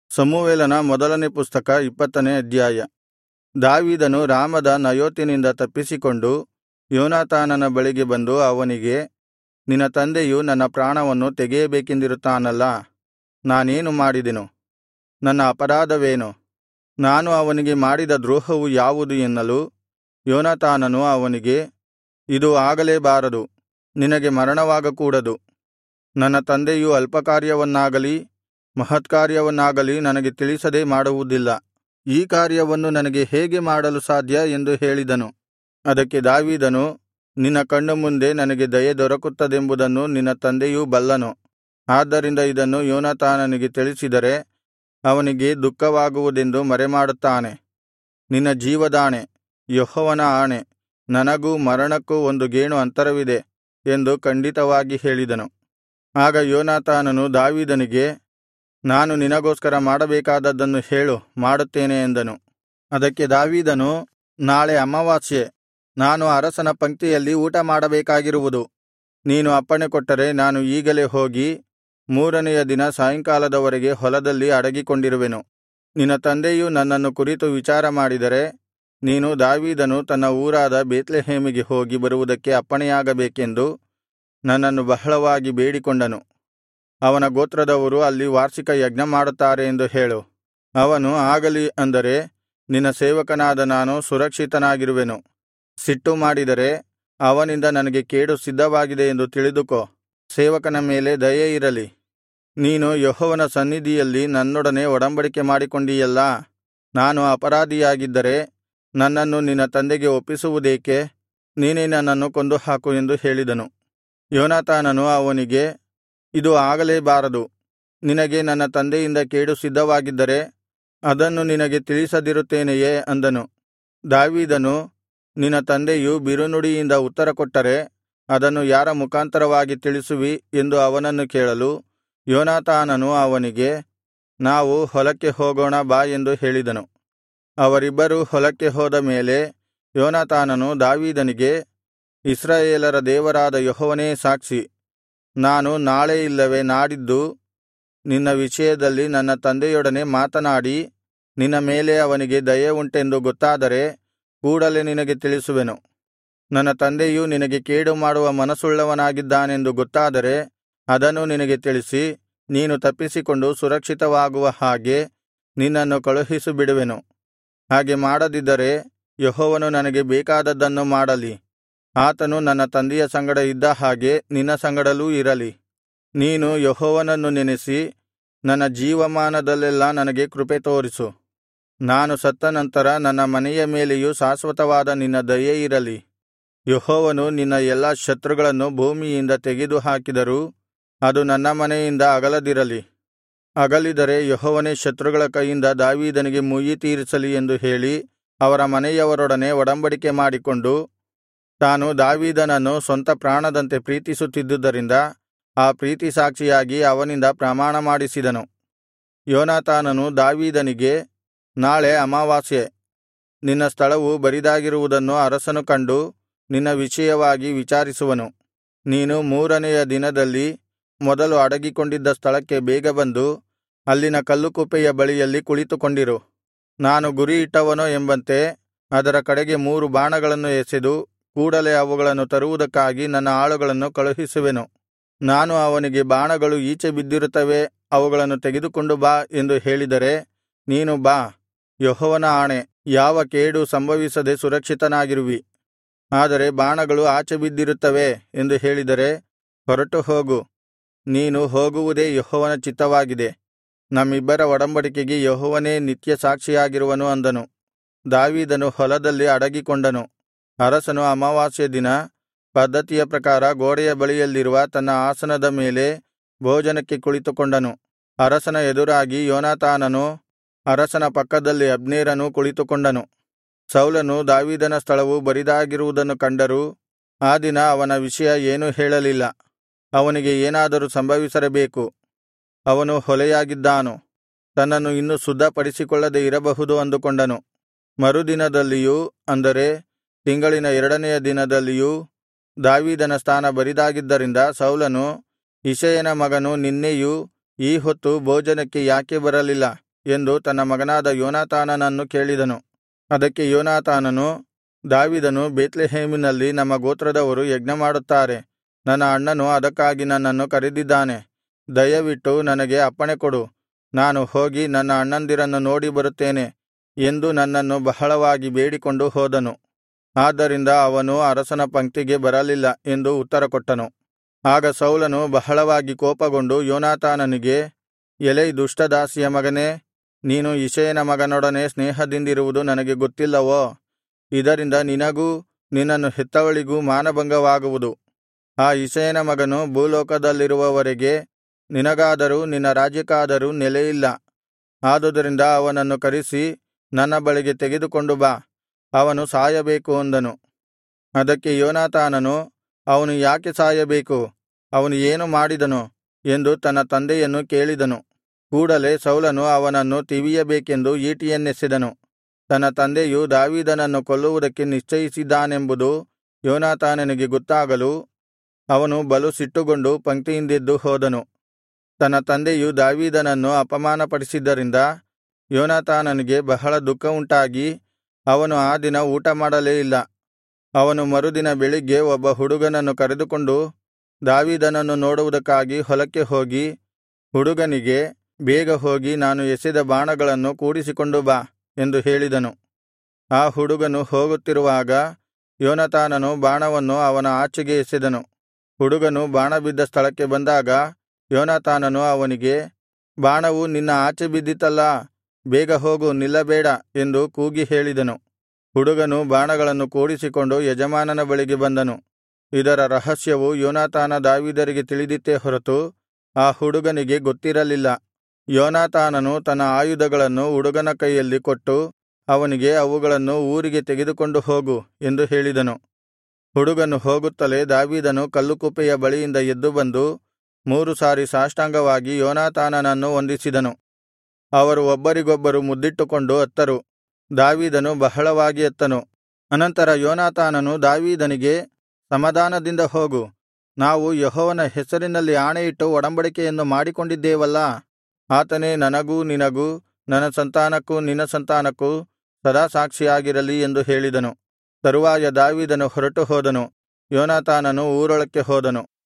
ಸಮುವೇಲನ ಮೊದಲನೇ ಪುಸ್ತಕ 20ನೇ ಅಧ್ಯಾಯ. ದಾವೀದನು ರಾಮದ ನಯೋತಿನಿಂದ ತಪ್ಪಿಸಿಕೊಂಡು ಯೋನಾತಾನನ ಬಳಿಗೆ ಬಂದು ಅವನಿಗೆ, ನಿನ್ನ ತಂದೆಯು ನನ್ನ ಪ್ರಾಣವನ್ನು ತೆಗೆಯಬೇಕೆಂದಿರುತ್ತಾನಲ್ಲಾ, ನಾನೇನು ಮಾಡಿದೆನು? ನನ್ನ ಅಪರಾಧವೇನು? ನಾನು ಅವನಿಗೆ ಮಾಡಿದ ದ್ರೋಹವು ಯಾವುದು ಎನ್ನಲು, ಯೋನಾತಾನನು ಅವನಿಗೆ, ಇದು ಆಗಲೇಬಾರದು, ನಿನಗೆ ಮರಣವಾಗಕೂಡದು. ನನ್ನ ತಂದೆಯು ಅಲ್ಪಕಾರ್ಯವನ್ನಾಗಲಿ ಮಹತ್ಕಾರ್ಯವನ್ನಾಗಲಿ ನನಗೆ ತಿಳಿಸದೆ ಮಾಡುವುದಿಲ್ಲ. ಈ ಕಾರ್ಯವನ್ನು ನನಗೆ ಹೇಗೆ ಮಾಡಲು ಸಾಧ್ಯ ಎಂದು ಹೇಳಿದನು. ಅದಕ್ಕೆ ದಾವೀದನು, ನಿನ್ನ ಕಣ್ಣು ಮುಂದೆ ನನಗೆ ದಯೆ ದೊರಕುತ್ತದೆಂಬುದನ್ನು ನಿನ್ನ ತಂದೆಯೂ ಬಲ್ಲನು. ಆದ್ದರಿಂದ ಇದನ್ನು ಯೋನಾತಾನನಿಗೆ ತಿಳಿಸಿದರೆ ಅವನಿಗೆ ದುಃಖವಾಗುವುದೆಂದು ಮರೆಮಾಡುತ್ತಾನೆ. ನಿನ್ನ ಜೀವದಾಣೆ, ಯೆಹೋವನ ಆಣೆ, ನನಗೂ ಮರಣಕ್ಕೂ ಒಂದು ಗೇಣು ಅಂತರವಿದೆ ಎಂದು ಖಂಡಿತವಾಗಿ ಹೇಳಿದನು. ಆಗ ಯೋನಾತಾನನು ದಾವೀದನಿಗೆ, ನಾನು ನಿನಗೋಸ್ಕರ ಮಾಡಬೇಕಾದದ್ದನ್ನು ಹೇಳು, ಮಾಡುತ್ತೇನೆ ಎಂದನು. ಅದಕ್ಕೆ ದಾವೀದನು, ನಾಳೆ ಅಮಾವಾಸ್ಯೆ, ನಾನು ಅರಸನ ಪಂಕ್ತಿಯಲ್ಲಿ ಊಟಮಾಡಬೇಕಾಗಿರುವುದು. ನೀನು ಅಪ್ಪಣೆ ಕೊಟ್ಟರೆ ನಾನು ಈಗಲೇ ಹೋಗಿ 3ನೆಯ ದಿನ ಸಾಯಂಕಾಲದವರೆಗೆ ಹೊಲದಲ್ಲಿ ಅಡಗಿಕೊಂಡಿರುವೆನು. ನಿನ್ನ ತಂದೆಯು ನನ್ನನ್ನು ಕುರಿತು ವಿಚಾರ ಮಾಡಿದರೆ ನೀನು ದಾವೀದನು ತನ್ನ ಊರಾದ ಬೇತ್ಲೆಹೇಮಿಗೆ ಹೋಗಿ ಬರುವುದಕ್ಕೆ ಅಪ್ಪಣೆಯಾಗಬೇಕೆಂದು ನನ್ನನ್ನು ಬಹಳವಾಗಿ ಬೇಡಿಕೊಂಡನು. ಅವನ ಗೋತ್ರದವರು ಅಲ್ಲಿ ವಾರ್ಷಿಕ ಯಜ್ಞ ಮಾಡುತ್ತಾರೆ ಎಂದು ಹೇಳು. ಅವನು ಆಗಲಿ ಅಂದರೆ ನಿನ್ನ ಸೇವಕನಾದ ನಾನು ಸುರಕ್ಷಿತನಾಗಿರುವೆನು. ಸಿಟ್ಟು ಮಾಡಿದರೆ ಅವನಿಂದ ನನಗೆ ಕೇಡು ಸಿದ್ಧವಾಗಿದೆ ಎಂದು ತಿಳಿದುಕೋ. ಸೇವಕನ ಮೇಲೆ ದಯೆ ಇರಲಿ. ನೀನು ಯೆಹೋವನ ಸನ್ನಿಧಿಯಲ್ಲಿ ನನ್ನೊಡನೆ ಒಡಂಬಡಿಕೆ ಮಾಡಿಕೊಂಡಿಯಲ್ಲಾ. ನಾನು ಅಪರಾಧಿಯಾಗಿದ್ದರೆ ನನ್ನನ್ನು ನಿನ್ನ ತಂದೆಗೆ ಒಪ್ಪಿಸುವುದೇಕೆ? ನೀನೇ ನನ್ನನ್ನು ಕೊಂದುಹಾಕು ಎಂದು ಹೇಳಿದನು. ಯೋನಾತಾನನು ಅವನಿಗೆ, ಇದು ಆಗಲೇಬಾರದು. ನಿನಗೆ ನನ್ನ ತಂದೆಯಿಂದ ಕೇಡು ಸಿದ್ಧವಾಗಿದ್ದರೆ ಅದನ್ನು ನಿನಗೆ ತಿಳಿಸದಿರುತ್ತೇನೆಯೇ ಅಂದನು. ದಾವೀದನು, ನಿನ್ನ ತಂದೆಯು ಬಿರುನುಡಿಯಿಂದ ಉತ್ತರಕೊಟ್ಟರೆ ಅದನ್ನು ಯಾರ ಮುಖಾಂತರವಾಗಿ ತಿಳಿಸುವಿ ಎಂದು ಅವನನ್ನು ಕೇಳಲು, ಯೋನಾತಾನನು ಅವನಿಗೆ, ನಾವು ಹೊಲಕ್ಕೆ ಹೋಗೋಣ ಬಾ ಎಂದು ಹೇಳಿದನು. ಅವರಿಬ್ಬರೂ ಹೊಲಕ್ಕೆ ಹೋದ ಮೇಲೆ ಯೋನಾತಾನನು ದಾವೀದನಿಗೆ, ಇಸ್ರಾಯೇಲರ ದೇವರಾದ ಯೆಹೋವನೇ ಸಾಕ್ಷಿ, ನಾನು ನಾಳೆ ಇಲ್ಲವೇ ನಾಡಿದ್ದು ನಿನ್ನ ವಿಷಯದಲ್ಲಿ ನನ್ನ ತಂದೆಯೊಡನೆ ಮಾತನಾಡಿ ನಿನ್ನ ಮೇಲೆ ಅವನಿಗೆ ದಯೆ ಉಂಟೆಂದು ಗೊತ್ತಾದರೆ ಕೂಡಲೆ ನಿನಗೆ ತಿಳಿಸುವೆನು. ನನ್ನ ತಂದೆಯು ನಿನಗೆ ಕೇಡು ಮಾಡುವ ಮನಸ್ಸುಳ್ಳವನಾಗಿದ್ದಾನೆಂದು ಗೊತ್ತಾದರೆ ಅದನ್ನು ನಿನಗೆ ತಿಳಿಸಿ ನೀನು ತಪ್ಪಿಸಿಕೊಂಡು ಸುರಕ್ಷಿತವಾಗುವ ಹಾಗೆ ನಿನ್ನನ್ನು ಕಳುಹಿಸಿಬಿಡುವೆನು. ಹಾಗೆ ಮಾಡದಿದ್ದರೆ ಯೆಹೋವನು ನನಗೆ ಬೇಕಾದದ್ದನ್ನು ಮಾಡಲಿ. ಆತನು ನನ್ನ ತಂದೆಯ ಸಂಗಡ ಇದ್ದ ಹಾಗೆ ನಿನ್ನ ಸಂಗಡಲೂ ಇರಲಿ. ನೀನು ಯೆಹೋವನನ್ನು ನೆನೆಸಿ ನನ್ನ ಜೀವಮಾನದಲ್ಲೆಲ್ಲಾ ನನಗೆ ಕೃಪೆ ತೋರಿಸು. ನಾನು ಸತ್ತ ನಂತರ ನನ್ನ ಮನೆಯ ಮೇಲೆಯೂ ಶಾಶ್ವತವಾದ ನಿನ್ನ ದಯೆ ಇರಲಿ. ಯೆಹೋವನು ನಿನ್ನ ಎಲ್ಲಾ ಶತ್ರುಗಳನ್ನು ಭೂಮಿಯಿಂದ ತೆಗೆದು ಹಾಕಿದರೂ ಅದು ನನ್ನ ಮನೆಯಿಂದ ಅಗಲದಿರಲಿ. ಅಗಲಿದರೆ ಯೆಹೋವನೇ ಶತ್ರುಗಳ ಕೈಯಿಂದ ದಾವೀದನಿಗೆ ಮುಯ್ಯಿ ತೀರಿಸಲಿ ಎಂದು ಹೇಳಿ ಅವರ ಮನೆಯವರೊಡನೆ ಒಡಂಬಡಿಕೆ ಮಾಡಿಕೊಂಡು ತಾನು ದಾವೀದನನ್ನು ಸ್ವಂತ ಪ್ರಾಣದಂತೆ ಪ್ರೀತಿಸುತ್ತಿದ್ದುದರಿಂದ ಆ ಪ್ರೀತಿ ಸಾಕ್ಷಿಯಾಗಿ ಅವನಿಂದ ಪ್ರಮಾಣ ಮಾಡಿಸಿದನು. ಯೋನಾತಾನನು ದಾವೀದನಿಗೆ, ನಾಳೆ ಅಮಾವಾಸ್ಯೆ, ನಿನ್ನ ಸ್ಥಳವು ಬರಿದಾಗಿರುವುದನ್ನು ಅರಸನು ಕಂಡು ನಿನ್ನ ವಿಷಯವಾಗಿ ವಿಚಾರಿಸುವನು. ನೀನು 3ನೆಯ ದಿನದಲ್ಲಿ ಮೊದಲು ಅಡಗಿಕೊಂಡಿದ್ದ ಸ್ಥಳಕ್ಕೆ ಬೇಗ ಬಂದು ಅಲ್ಲಿನ ಕಲ್ಲುಕುಪ್ಪೆಯ ಬಳಿಯಲ್ಲಿ ಕುಳಿತುಕೊಂಡಿರು. ನಾನು ಗುರಿಯಿಟ್ಟವನೋ ಎಂಬಂತೆ ಅದರ ಕಡೆಗೆ 3 ಬಾಣಗಳನ್ನು ಎಸೆದು ಕೂಡಲೆ ಅವುಗಳನ್ನು ತರುವುದಕ್ಕಾಗಿ ನನ್ನ ಆಳುಗಳನ್ನು ಕಳುಹಿಸುವೆನು. ನಾನು ಅವನಿಗೆ, ಬಾಣಗಳು ಈಚೆ ಬಿದ್ದಿರುತ್ತವೆ, ಅವುಗಳನ್ನು ತೆಗೆದುಕೊಂಡು ಬಾ ಎಂದು ಹೇಳಿದರೆ ನೀನು ಬಾ, ಯೆಹೋವನ ಆಣೆ, ಯಾವ ಕೇಡು ಸಂಭವಿಸದೆ ಸುರಕ್ಷಿತನಾಗಿರುವಿ. ಆದರೆ ಬಾಣಗಳು ಆಚೆ ಬಿದ್ದಿರುತ್ತವೆ ಎಂದು ಹೇಳಿದರೆ ಹೊರಟು ಹೋಗು. ನೀನು ಹೋಗುವುದೇ ಯೆಹೋವನ ಚಿತ್ತವಾಗಿದೆ. ನಮ್ಮಿಬ್ಬರ ಒಡಂಬಡಿಕೆಗೆ ಯೆಹೋವನೇ ನಿತ್ಯ ಸಾಕ್ಷಿಯಾಗಿರುವನು ಅಂದನು. ದಾವೀದನು ಹೊಲದಲ್ಲಿ ಅಡಗಿಕೊಂಡನು. ಅರಸನು ಅಮಾವಾಸ್ಯೆ ದಿನ ಪದ್ಧತಿಯ ಪ್ರಕಾರ ಗೋಡೆಯ ಬಳಿಯಲ್ಲಿರುವ ತನ್ನ ಆಸನದ ಮೇಲೆ ಭೋಜನಕ್ಕೆ ಕುಳಿತುಕೊಂಡನು. ಅರಸನ ಎದುರಾಗಿ ಯೋನಾತಾನನೂ ಅರಸನ ಪಕ್ಕದಲ್ಲಿ ಅಬ್ನೇರನೂ ಕುಳಿತುಕೊಂಡನು. ಸೌಲನು ದಾವೀದನ ಸ್ಥಳವು ಬರಿದಾಗಿರುವುದನ್ನು ಕಂಡರೂ ಆ ದಿನ ಅವನ ವಿಷಯ ಏನೂ ಹೇಳಲಿಲ್ಲ. ಅವನಿಗೆ ಏನಾದರೂ ಸಂಭವಿಸಿರಬೇಕು, ಅವನು ಹೊಲೆಯಾಗಿದ್ದಾನು, ತನ್ನನ್ನು ಇನ್ನೂ ಶುದ್ಧಪಡಿಸಿಕೊಳ್ಳದೆ ಇರಬಹುದು ಅಂದುಕೊಂಡನು. ಮರುದಿನದಲ್ಲಿಯೂ, ಅಂದರೆ ತಿಂಗಳಿನ 2ನೆಯ ದಿನದಲ್ಲಿಯೂ ದಾವೀದನ ಸ್ಥಾನ ಬರಿದಾಗಿದ್ದರಿಂದ ಸೌಲನು, ಇಷಯನ ಮಗನು ನಿನ್ನೆಯೂ ಈ ಹೊತ್ತು ಭೋಜನಕ್ಕೆ ಯಾಕೆ ಬರಲಿಲ್ಲ ಎಂದು ತನ್ನ ಮಗನಾದ ಯೋನಾತಾನನನ್ನು ಕೇಳಿದನು. ಅದಕ್ಕೆ ಯೋನಾತಾನನು, ದಾವೀದನು ಬೇತ್ಲೆಹೇಮಿನಲ್ಲಿ ನಮ್ಮ ಗೋತ್ರದವರು ಯಜ್ಞಮಾಡುತ್ತಾರೆ, ನನ್ನ ಅಣ್ಣನು ಅದಕ್ಕಾಗಿ ನನ್ನನ್ನು ಕರೆದಿದ್ದಾನೆ. ದಯವಿಟ್ಟು ನನಗೆ ಅಪ್ಪಣೆಕೊಡು, ನಾನು ಹೋಗಿ ನನ್ನ ಅಣ್ಣಂದಿರನ್ನು ನೋಡಿ ಬರುತ್ತೇನೆ ಎಂದು ನನ್ನನ್ನು ಬಹಳವಾಗಿ ಬೇಡಿಕೊಂಡು ಹೋದನು. ಆದ್ದರಿಂದ ಅವನು ಅರಸನ ಪಂಕ್ತಿಗೆ ಬರಲಿಲ್ಲ ಎಂದು ಉತ್ತರಕೊಟ್ಟನು. ಆಗ ಸೌಲನು ಬಹಳವಾಗಿ ಕೋಪಗೊಂಡು ಯೋನಾತಾನನಿಗೆ, ಎಲೈ ದುಷ್ಟದಾಸಿಯ ಮಗನೇ, ನೀನು ಇಷಯನ ಮಗನೊಡನೆ ಸ್ನೇಹದಿಂದಿರುವುದು ನನಗೆ ಗೊತ್ತಿಲ್ಲವೋ? ಇದರಿಂದ ನಿನಗೂ ನಿನ್ನನ್ನು ಹೆತ್ತವಳಿಗೂ ಮಾನಭಂಗವಾಗುವುದು. ಆ ಇಷಯನ ಮಗನು ಭೂಲೋಕದಲ್ಲಿರುವವರೆಗೆ ನಿನಗಾದರೂ ನಿನ್ನ ರಾಜ್ಯಕ್ಕಾದರೂ ನೆಲೆಯಿಲ್ಲ. ಆದುದರಿಂದ ಅವನನ್ನು ಕರಿಸಿ ನನ್ನ ಬಳಿಗೆ ತೆಗೆದುಕೊಂಡು ಬಾ, ಅವನು ಸಾಯಬೇಕು ಅಂದನು. ಅದಕ್ಕೆ ಯೋನಾತಾನನು, ಅವನು ಯಾಕೆ ಸಾಯಬೇಕು? ಅವನು ಏನು ಮಾಡಿದನು ಎಂದು ತನ್ನ ತಂದೆಯನ್ನು ಕೇಳಿದನು. ಕೂಡಲೆ ಸೌಲನು ಅವನನ್ನು ತಿವಿಯಬೇಕೆಂದು ಈಟಿಯನ್ನೆಸೆದನು. ತನ್ನ ತಂದೆಯು ದಾವೀದನನ್ನು ಕೊಲ್ಲುವುದಕ್ಕೆ ನಿಶ್ಚಯಿಸಿದ್ದಾನೆಂಬುದು ಯೋನಾತಾನನಿಗೆ ಗೊತ್ತಾಗಲು ಅವನು ಬಲು ಸಿಟ್ಟುಗೊಂಡು ಪಂಕ್ತಿಯಿಂದೆದ್ದು ಹೋದನು. ತನ್ನ ತಂದೆಯು ದಾವೀದನನ್ನು ಅಪಮಾನಪಡಿಸಿದ್ದರಿಂದ ಯೋನಾತಾನನಿಗೆ ಬಹಳ ದುಃಖವುಂಟಾಗಿ ಅವನು ಆ ದಿನ ಊಟಮಾಡಲೇ ಇಲ್ಲ. ಅವನು ಮರುದಿನ ಬೆಳಿಗ್ಗೆ ಒಬ್ಬ ಹುಡುಗನನ್ನು ಕರೆದುಕೊಂಡು ದಾವೀದನನ್ನು ನೋಡುವುದಕ್ಕಾಗಿ ಹೊಲಕ್ಕೆ ಹೋಗಿ ಹುಡುಗನಿಗೆ, ಬೇಗ ಹೋಗಿ ನಾನು ಎಸೆದ ಬಾಣಗಳನ್ನು ಕೂಡಿಸಿಕೊಂಡು ಬಾ ಎಂದು ಹೇಳಿದನು. ಆ ಹುಡುಗನು ಹೋಗುತ್ತಿರುವಾಗ ಯೋನಾತಾನನು ಬಾಣವನ್ನು ಅವನ ಆಚೆಗೆ ಎಸೆದನು. ಹುಡುಗನು ಬಾಣ ಬಿದ್ದ ಸ್ಥಳಕ್ಕೆ ಬಂದಾಗ ಯೋನಾತಾನನು ಅವನಿಗೆ, ಬಾಣವು ನಿನ್ನ ಆಚೆ ಬಿದ್ದಿತಲ್ಲಾ, ಬೇಗ ಹೋಗು, ನಿಲ್ಲಬೇಡ ಎಂದು ಕೂಗಿ ಹೇಳಿದನು. ಹುಡುಗನು ಬಾಣಗಳನ್ನು ಕೂಡಿಸಿಕೊಂಡು ಯಜಮಾನನ ಬಳಿಗೆ ಬಂದನು. ಇದರ ರಹಸ್ಯವು ಯೋನಾತಾನ ದಾವೀದರಿಗೆ ತಿಳಿದಿತ್ತೇ ಹೊರತು ಆ ಹುಡುಗನಿಗೆ ಗೊತ್ತಿರಲಿಲ್ಲ. ಯೋನಾತಾನನು ತನ್ನ ಆಯುಧಗಳನ್ನು ಹುಡುಗನ ಕೈಯಲ್ಲಿ ಕೊಟ್ಟು ಅವನಿಗೆ, ಅವುಗಳನ್ನು ಊರಿಗೆ ತೆಗೆದುಕೊಂಡು ಹೋಗು ಎಂದು ಹೇಳಿದನು. ಹುಡುಗನು ಹೋಗುತ್ತಲೇ ದಾವೀದನು ಕಲ್ಲುಕುಪ್ಪೆಯ ಬಳಿಯಿಂದ ಎದ್ದು ಬಂದು 3 ಸಾರಿ ಸಾಷ್ಟಾಂಗವಾಗಿ ಯೋನಾತಾನನನ್ನು ವಂದಿಸಿದನು. ಅವರು ಒಬ್ಬರಿಗೊಬ್ಬರು ಮುದ್ದಿಟ್ಟುಕೊಂಡು ಅತ್ತರು. ದಾವೀದನು ಬಹಳವಾಗಿ ಅತ್ತನು. ಅನಂತರ ಯೋನಾತಾನನು ದಾವೀದನಿಗೆ, ಸಮಾಧಾನದಿಂದ ಹೋಗು, ನಾವು ಯೆಹೋವನ ಹೆಸರಿನಲ್ಲಿ ಆಣೆಯಿಟ್ಟು ಒಡಂಬಡಿಕೆಯನ್ನು ಮಾಡಿಕೊಂಡಿದ್ದೇವಲ್ಲಾ, ಆತನೇ ನನಗೂ ನಿನಗೂ ನನ್ನ ಸಂತಾನಕ್ಕೂ ನಿನ್ನ ಸಂತಾನಕ್ಕೂ ಸದಾ ಸಾಕ್ಷಿಯಾಗಿರಲಿ ಎಂದು ಹೇಳಿದನು. ತರುವಾಯ ದಾವೀದನು ಹೊರಟು ಹೋದನು. ಯೋನಾತಾನನು ಊರೊಳಕ್ಕೆ ಹೋದನು.